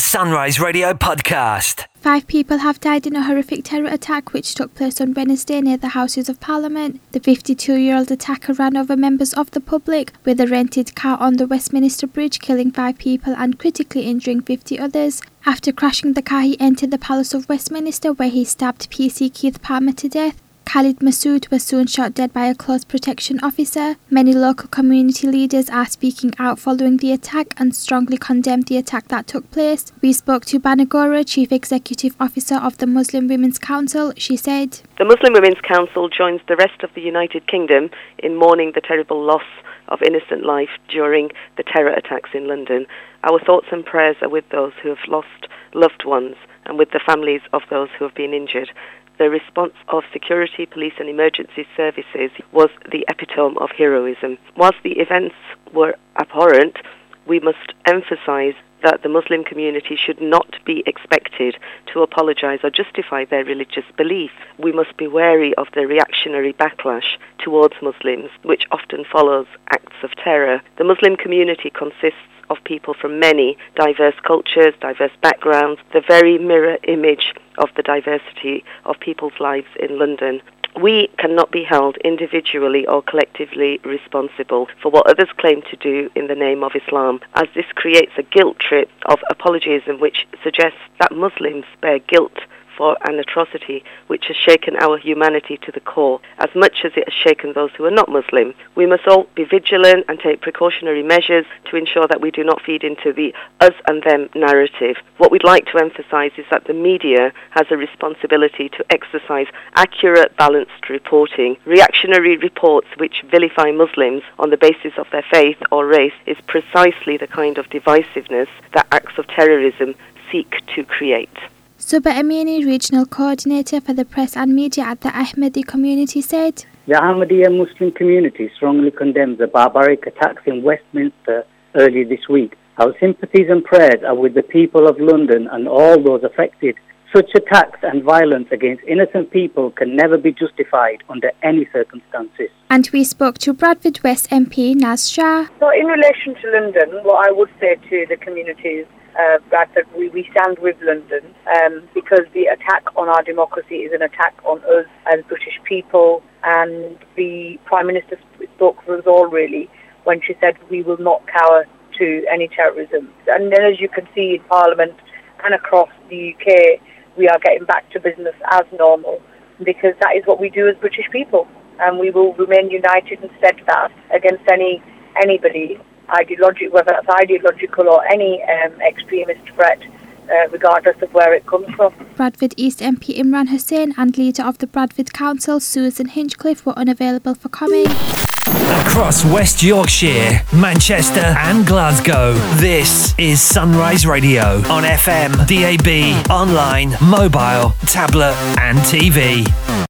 Sunrise Radio podcast. 5 people have died in a horrific terror attack which took place on Wednesday near the Houses of Parliament. The 52-year-old attacker ran over members of the public with a rented car on the Westminster Bridge, killing 5 people and critically injuring 50 others. After crashing the car, he entered the Palace of Westminster where he stabbed PC Keith Palmer to death. Khalid Masood was soon shot dead by a close protection officer. Many local community leaders are speaking out following the attack and strongly condemned the attack that took place. We spoke to Banagora, Chief Executive Officer of the Muslim Women's Council. She said, "The Muslim Women's Council joins the rest of the United Kingdom in mourning the terrible loss of innocent life during the terror attacks in London. Our thoughts and prayers are with those who have lost loved ones and with the families of those who have been injured. The response of security, police and emergency services was the epitome of heroism. Whilst the events were abhorrent, we must emphasise that the Muslim community should not be expected to apologise or justify their religious belief. We must be wary of the reactionary backlash towards Muslims, which often follows acts of terror. The Muslim community consists of people from many diverse cultures, diverse backgrounds, the very mirror image of the diversity of people's lives in London. We cannot be held individually or collectively responsible for what others claim to do in the name of Islam, as this creates a guilt trip of apologism which suggests that Muslims bear guilt for an atrocity which has shaken our humanity to the core, as much as it has shaken those who are not Muslim. We must all be vigilant and take precautionary measures to ensure that we do not feed into the us and them narrative. What we'd like to emphasise is that the media has a responsibility to exercise accurate, balanced reporting. Reactionary reports which vilify Muslims on the basis of their faith or race is precisely the kind of divisiveness that acts of terrorism seek to create." Suba Amini, Regional Coordinator for the Press and Media at the Ahmadi community, said, "The Ahmadiyya Muslim community strongly condemns the barbaric attacks in Westminster early this week. Our sympathies and prayers are with the people of London and all those affected. Such attacks and violence against innocent people can never be justified under any circumstances." And we spoke to Bradford West MP Naz Shah. So in relation to London, what I would say to the communities, Bradford, we stand with London because the attack on our democracy is an attack on us as British people, and the Prime Minister spoke for us all really when she said we will not cower to any terrorism. And then as you can see in Parliament and across the UK, we are getting back to business as normal because that is what we do as British people, and we will remain united and steadfast against anybody, whether that's ideological or any extremist threat, regardless of where it comes from. Bradford East MP Imran Hussain and leader of the Bradford Council, Susan Hinchcliffe, were unavailable for comment. Across West Yorkshire, Manchester and Glasgow, this is Sunrise Radio on FM, DAB, online, mobile, tablet and TV.